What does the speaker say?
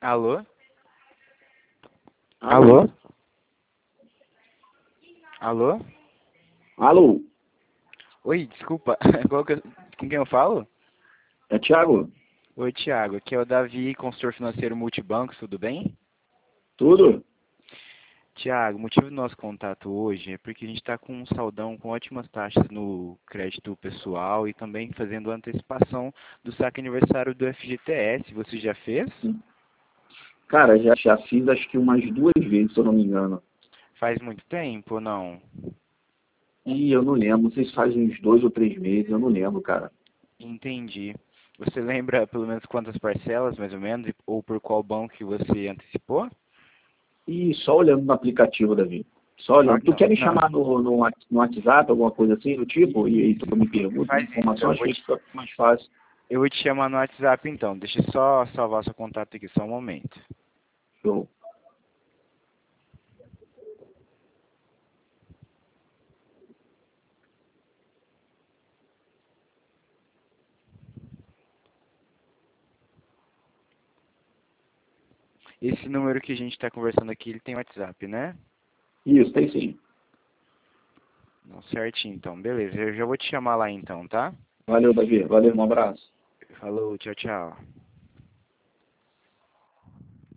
Alô? Alô? Alô? Alô? Alô? Oi, desculpa. Com quem eu falo? É Thiago? Oi, Thiago. Aqui é o Davi, consultor financeiro multibancos, tudo bem? Tudo? Thiago, o motivo do nosso contato hoje é porque a gente está com um saldão com ótimas taxas no crédito pessoal e também fazendo antecipação do saque aniversário do FGTS. Você já fez? Cara, já fiz acho que umas 2 vezes, se eu não me engano. Faz muito tempo ou não? E eu não lembro, vocês fazem uns 2 ou 3 meses, eu não lembro, cara. Entendi. Você lembra pelo menos quantas parcelas, mais ou menos, ou por qual banco que você antecipou? E só olhando no aplicativo, Davi. Só Ah, olhando. Tu não, quer me não. chamar no WhatsApp, alguma coisa assim do tipo? E aí tu me pergunta Faz isso. informações, que fica mais fácil. Eu vou te chamar no WhatsApp então. Deixa eu só salvar seu contato aqui, só um momento. Show. Esse número que a gente está conversando aqui, ele tem WhatsApp, né? Isso, tem sim. Não, certinho, então. Beleza, eu já vou te chamar lá então, tá? Valeu, Davi. Valeu, um abraço. Falou, tchau, tchau.